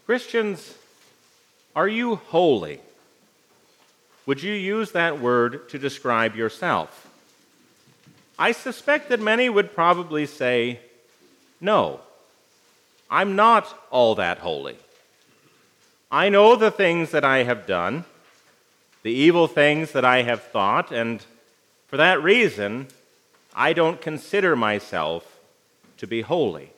Christians, are you holy? Would you use that word to describe yourself? I suspect that many would probably say, no, I'm not all that holy. I know the things that I have done, the evil things that I have thought, and for that reason, I don't consider myself to be holy.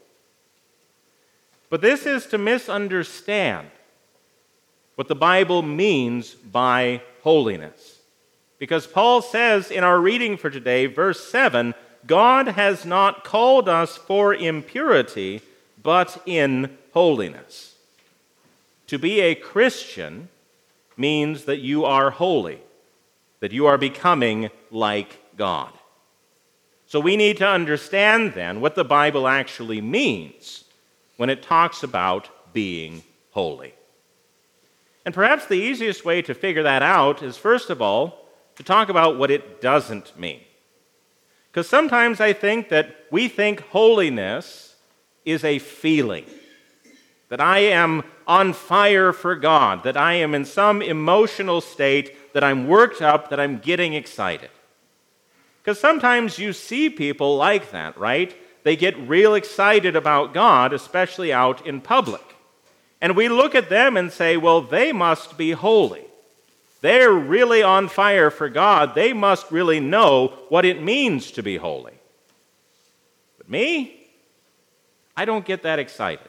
But this is to misunderstand what the Bible means by holiness. Because Paul says in our reading for today, verse 7, God has not called us for impurity, but in holiness. To be a Christian means that you are holy, that you are becoming like God. So we need to understand then what the Bible actually means when it talks about being holy. And perhaps the easiest way to figure that out is, first of all, to talk about what it doesn't mean. Because sometimes I think that we think holiness is a feeling, that I am on fire for God, that I am in some emotional state, that I'm worked up, that I'm getting excited. Because sometimes you see people like that, right? They get real excited about God, especially out in public. And we look at them and say, well, they must be holy. They're really on fire for God. They must really know what it means to be holy. But me, I don't get that excited.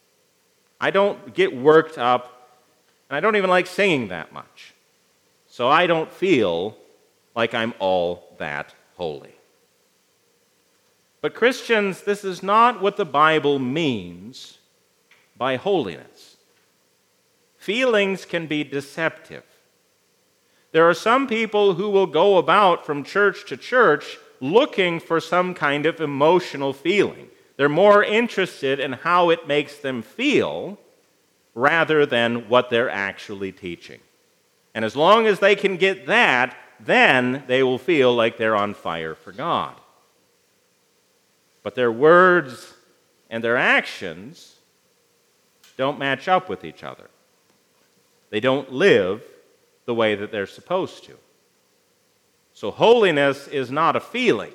I don't get worked up, and I don't even like singing that much. So I don't feel like I'm all that holy. But Christians, this is not what the Bible means by holiness. Feelings can be deceptive. There are some people who will go about from church to church looking for some kind of emotional feeling. They're more interested in how it makes them feel rather than what they're actually teaching. And as long as they can get that, then they will feel like they're on fire for God. But their words and their actions don't match up with each other. They don't live the way that they're supposed to. So holiness is not a feeling.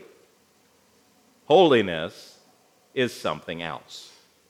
Holiness is something else.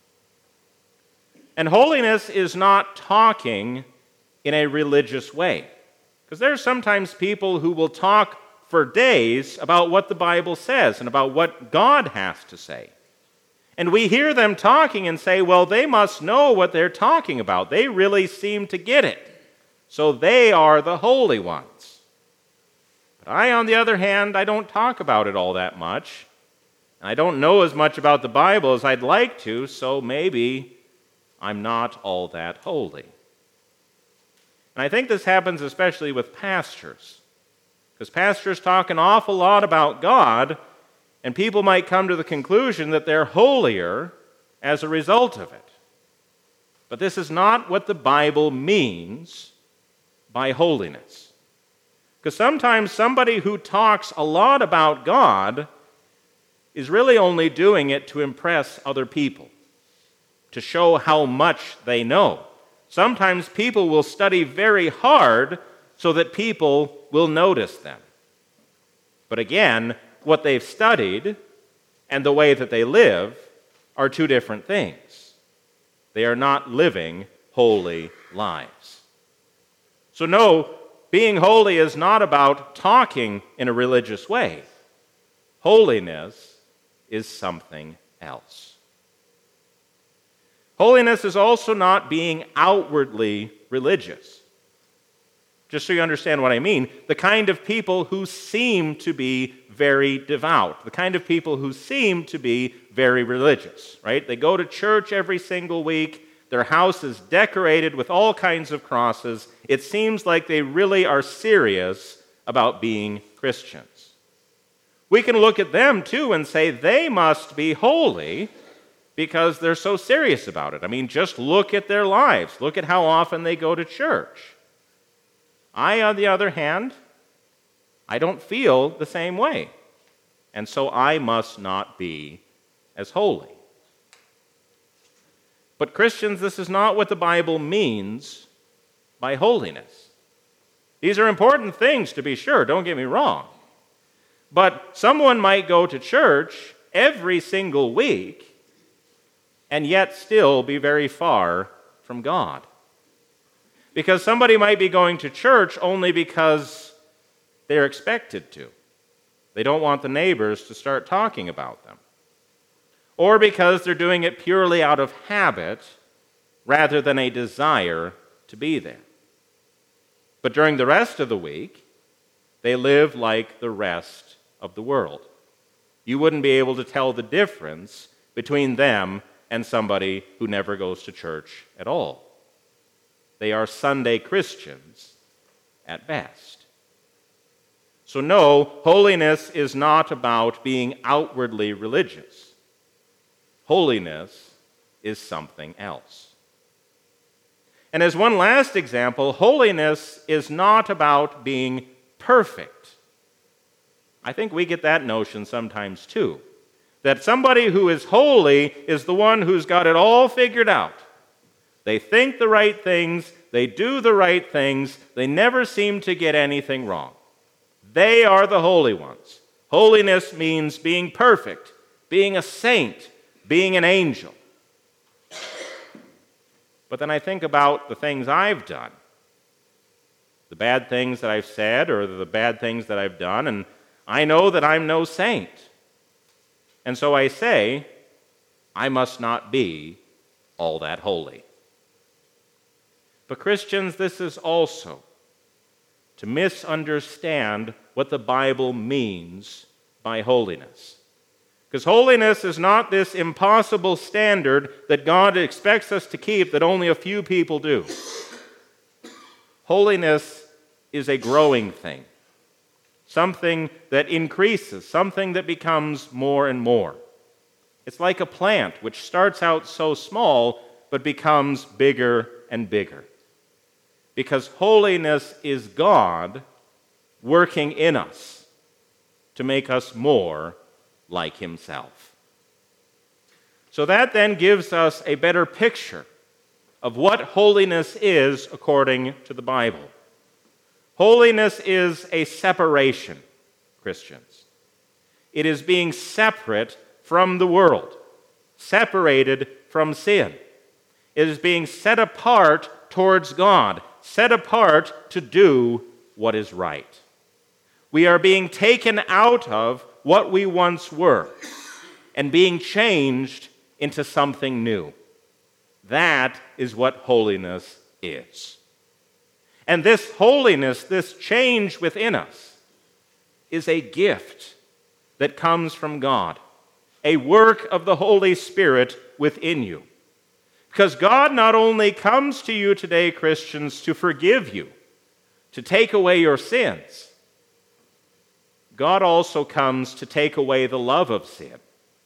And holiness is not talking in a religious way. Because there are sometimes people who will talk for days about what the Bible says and about what God has to say. And we hear them talking and say, well, they must know what they're talking about. They really seem to get it. So they are the holy ones. But I, on the other hand, I don't talk about it all that much. I don't know as much about the Bible as I'd like to, so maybe I'm not all that holy. And I think this happens especially with pastors. Because pastors talk an awful lot about God, and people might come to the conclusion that they're holier as a result of it. But this is not what the Bible means by holiness. Because sometimes somebody who talks a lot about God is really only doing it to impress other people, to show how much they know. Sometimes people will study very hard so that people will notice them. But again, what they've studied and the way that they live are two different things. They are not living holy lives. So no, being holy is not about talking in a religious way. Holiness is something else. Holiness is also not being outwardly religious. Just so you understand what I mean, the kind of people who seem to be very devout, the kind of people who seem to be very religious, right? They go to church every single week, their house is decorated with all kinds of crosses. It seems like they really are serious about being Christians. We can look at them too and say they must be holy because they're so serious about it. I mean, just look at their lives. Look at how often they go to church. I, on the other hand, I don't feel the same way. And so I must not be as holy. But Christians, this is not what the Bible means by holiness. These are important things, to be sure, don't get me wrong. But someone might go to church every single week and yet still be very far from God. Because somebody might be going to church only because they're expected to. They don't want the neighbors to start talking about them. Or because they're doing it purely out of habit rather than a desire to be there. But during the rest of the week, they live like the rest of the world. You wouldn't be able to tell the difference between them and somebody who never goes to church at all. They are Sunday Christians at best. So no, holiness is not about being outwardly religious. Holiness is something else. And as one last example, holiness is not about being perfect. I think we get that notion sometimes too, that somebody who is holy is the one who's got it all figured out. They think the right things, they do the right things, they never seem to get anything wrong. They are the holy ones. Holiness means being perfect, being a saint, being an angel. But then I think about the things I've done, the bad things that I've said or the bad things that I've done, and I know that I'm no saint. And so I say, I must not be all that holy. But Christians, this is also to misunderstand what the Bible means by holiness. Because holiness is not this impossible standard that God expects us to keep that only a few people do. Holiness is a growing thing, something that increases, something that becomes more and more. It's like a plant which starts out so small but becomes bigger and bigger. Because holiness is God working in us to make us more like Himself. So that then gives us a better picture of what holiness is according to the Bible. Holiness is a separation, Christians. It is being separate from the world, separated from sin. It is being set apart towards God, set apart to do what is right. We are being taken out of what we once were and being changed into something new. That is what holiness is. And this holiness, this change within us, is a gift that comes from God, a work of the Holy Spirit within you. Because God not only comes to you today, Christians, to forgive you, to take away your sins, God also comes to take away the love of sin.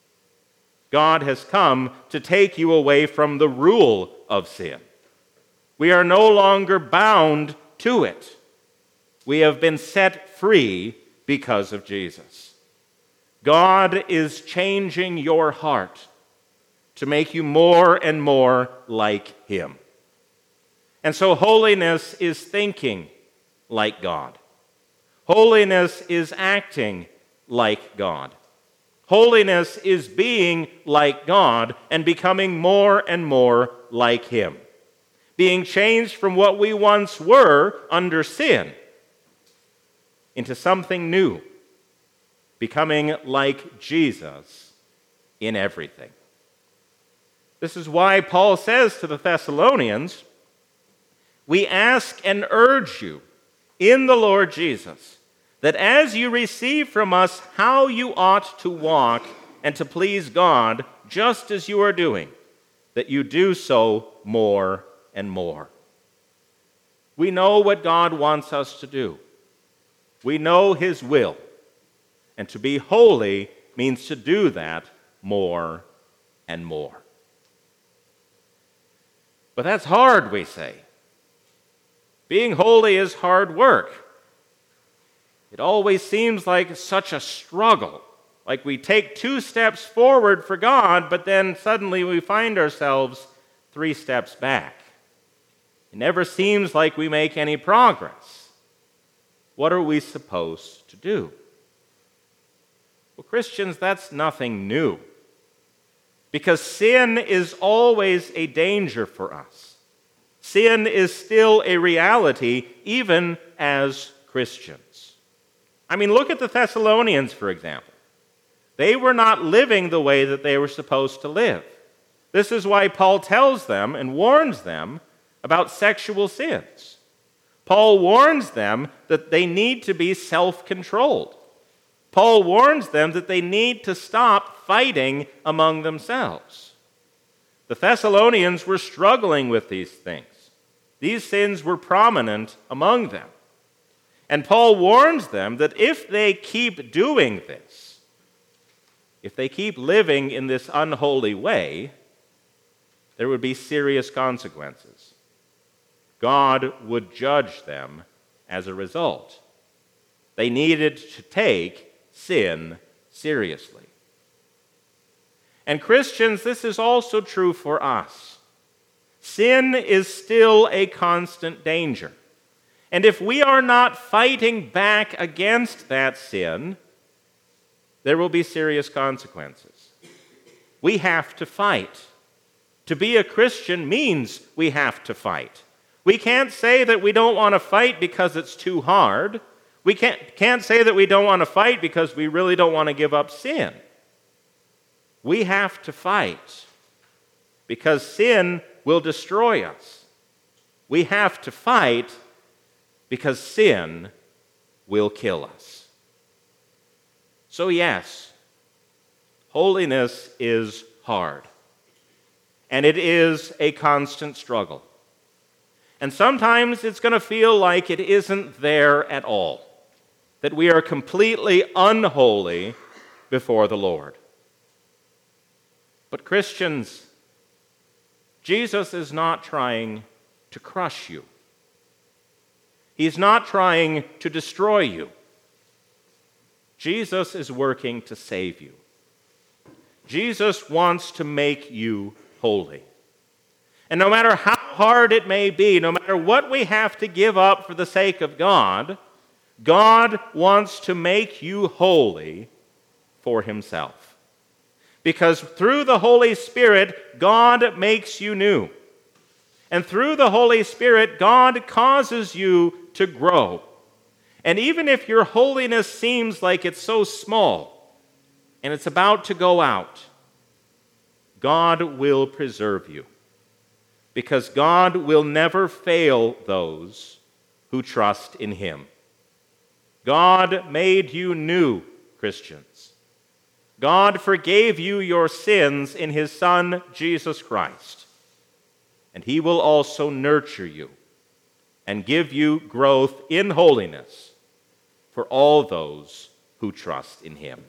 God has come to take you away from the rule of sin. We are no longer bound to it. We have been set free because of Jesus. God is changing your heart to make you more and more like Him. And so holiness is thinking like God. Holiness is acting like God. Holiness is being like God and becoming more and more like Him. Being changed from what we once were under sin into something new. Becoming like Jesus in everything. This is why Paul says to the Thessalonians, "We ask and urge you in the Lord Jesus, that as you receive from us how you ought to walk and to please God, just as you are doing, that you do so more and more." We know what God wants us to do. We know His will. And to be holy means to do that more and more. But that's hard, we say. Being holy is hard work. It always seems like such a struggle. Like we take 2 steps forward for God, but then suddenly we find ourselves 3 steps back. It never seems like we make any progress. What are we supposed to do? Well, Christians, that's nothing new. Because sin is always a danger for us. Sin is still a reality, even as Christians. I mean, look at the Thessalonians, for example. They were not living the way that they were supposed to live. This is why Paul tells them and warns them about sexual sins. Paul warns them that they need to be self-controlled. Paul warns them that they need to stop fighting among themselves. The Thessalonians were struggling with these things. These sins were prominent among them. And Paul warns them that if they keep doing this, if they keep living in this unholy way, there would be serious consequences. God would judge them as a result. They needed to take sin seriously. And Christians, this is also true for us. Sin is still a constant danger. And if we are not fighting back against that sin, there will be serious consequences. We have to fight. To be a Christian means we have to fight. We can't say that we don't want to fight because it's too hard. We can't say that we don't want to fight because we really don't want to give up sin. We have to fight because sin will destroy us. We have to fight because sin will kill us. So yes, holiness is hard. And it is a constant struggle. And sometimes it's going to feel like it isn't there at all, that we are completely unholy before the Lord. But Christians, Jesus is not trying to crush you. He's not trying to destroy you. Jesus is working to save you. Jesus wants to make you holy. And no matter how hard it may be, no matter what we have to give up for the sake of God, God wants to make you holy for himself. Because through the Holy Spirit, God makes you new. And through the Holy Spirit, God causes you to grow. And even if your holiness seems like it's so small and it's about to go out, God will preserve you. Because God will never fail those who trust in him. God made you new, Christians. God forgave you your sins in his Son, Jesus Christ. And he will also nurture you and give you growth in holiness for all those who trust in him.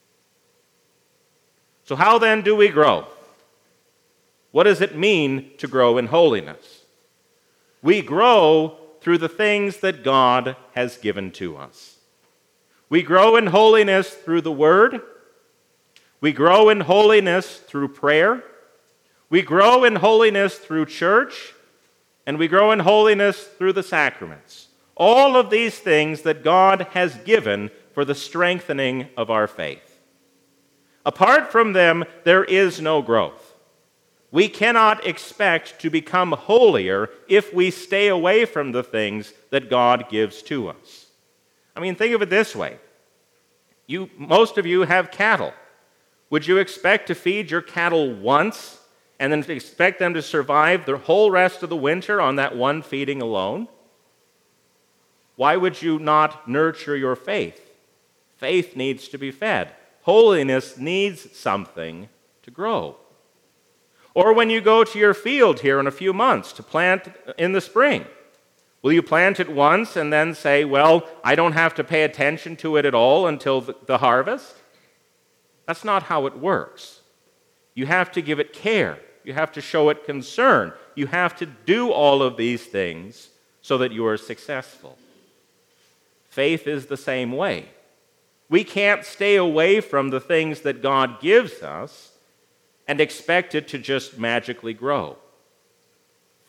So how then do we grow? What does it mean to grow in holiness? We grow through the things that God has given to us. We grow in holiness through the Word. We grow in holiness through prayer. We grow in holiness through church. And we grow in holiness through the sacraments. All of these things that God has given for the strengthening of our faith. Apart from them, there is no growth. We cannot expect to become holier if we stay away from the things that God gives to us. I mean, think of it this way. Most of you have cattle. Would you expect to feed your cattle once and then expect them to survive the whole rest of the winter on that one feeding alone? Why would you not nurture your faith? Faith needs to be fed. Holiness needs something to grow. Or when you go to your field here in a few months to plant in the spring, will you plant it once and then say, well, I don't have to pay attention to it at all until the harvest? That's not how it works. You have to give it care. You have to show it concern. You have to do all of these things so that you are successful. Faith is the same way. We can't stay away from the things that God gives us and expect it to just magically grow.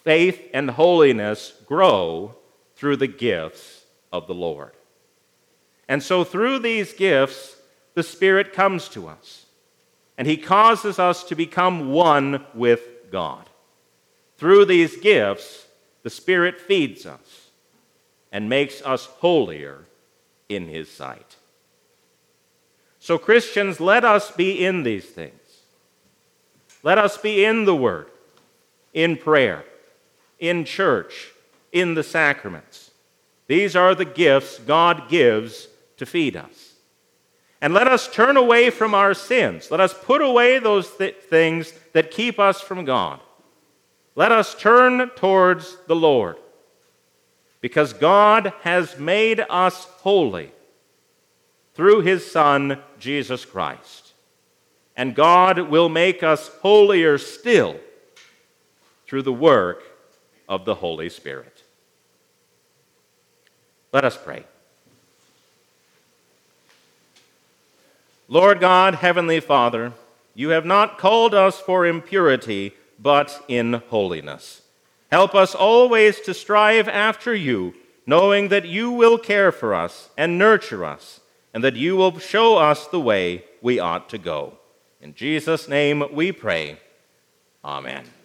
faith and holiness grow through the gifts of the Lord. And so through these gifts, the Spirit comes to us, and he causes us to become one with God. Through these gifts, the Spirit feeds us and makes us holier in his sight. So Christians, let us be in these things. Let us be in the Word, in prayer, in church, in the sacraments. These are the gifts God gives to feed us. And let us turn away from our sins. Let us put away those things that keep us from God. Let us turn towards the Lord, because God has made us holy through his Son, Jesus Christ. And God will make us holier still through the work of the Holy Spirit. Let us pray. Lord God, Heavenly Father, you have not called us for impurity, but in holiness. Help us always to strive after you, knowing that you will care for us and nurture us, and that you will show us the way we ought to go. In Jesus' name we pray. Amen.